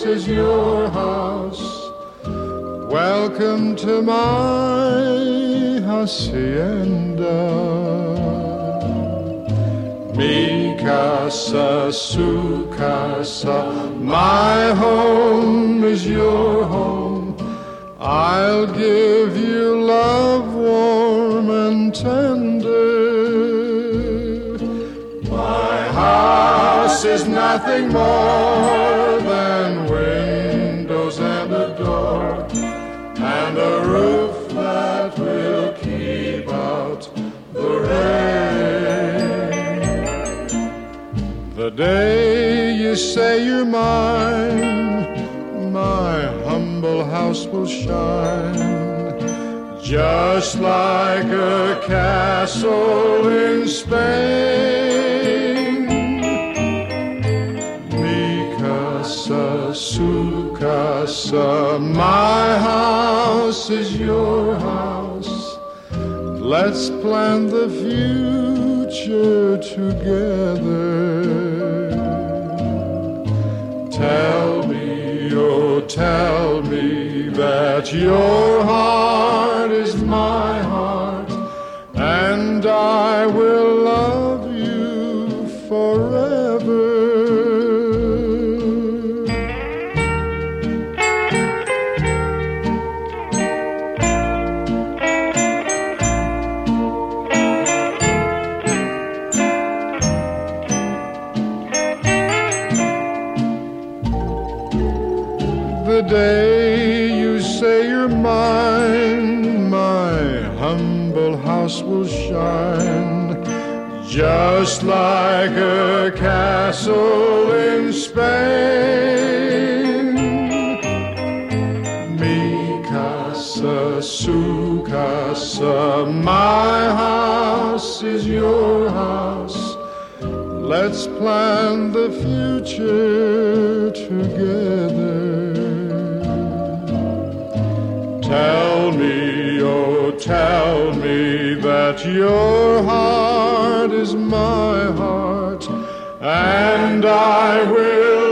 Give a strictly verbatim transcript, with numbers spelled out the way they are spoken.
is your house. Welcome to my hacienda. Mi casa, su casa, my home is your home. I'll give you love warm and tender. My house is nothing more than windows and a door and a roof that will keep out the rain. The day you say you're mine, my humble house will shine, just like a castle in Spain. Mi casa, su casa, my house is your house. Let's plan the future together. Tell me, oh tell me that your heart is my heart, and I will love you forever. The day you say you're mine, my humble house will shine, just like a castle in Spain. Mi casa, su casa, my house is your house. Let's plan the future together. Tell me, oh tell me that your heart is my heart, and I will